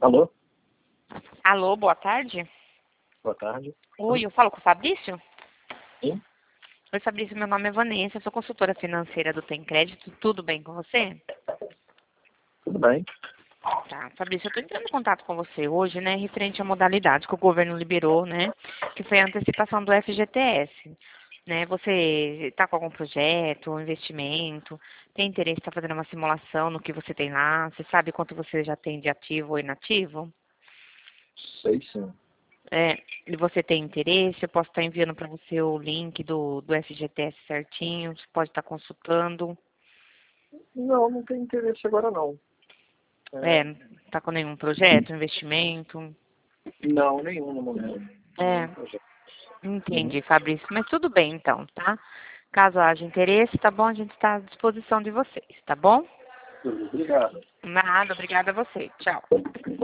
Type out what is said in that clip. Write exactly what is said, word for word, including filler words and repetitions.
Alô? Alô, boa tarde. Boa tarde. Oi, eu falo com o Fabrício? Sim? Oi, Fabrício, meu nome é Vanessa, eu sou consultora financeira do Tem Crédito. Tudo bem com você? Tudo bem? Tá, Fabrício, eu estou entrando em contato com você hoje, né, referente à modalidade que o governo liberou, né, que foi a antecipação do F G T S. Né, você está com algum projeto, investimento, tem interesse em estar fazendo uma simulação no que você tem lá? Você sabe quanto você já tem de ativo ou inativo? Sei sim. É, e você tem interesse, eu posso estar enviando para você o link do, do F G T S certinho, você pode estar consultando. Não, não tenho interesse agora não. É, É, tá com nenhum projeto, investimento? não, nenhum no momento. Nenhum É, projeto. Uhum. entendi, Fabrício, mas tudo bem então, tá? Caso haja interesse, tá bom? A gente está à disposição de vocês, tá bom? Tudo. Obrigado. Nada, obrigada a você. Tchau.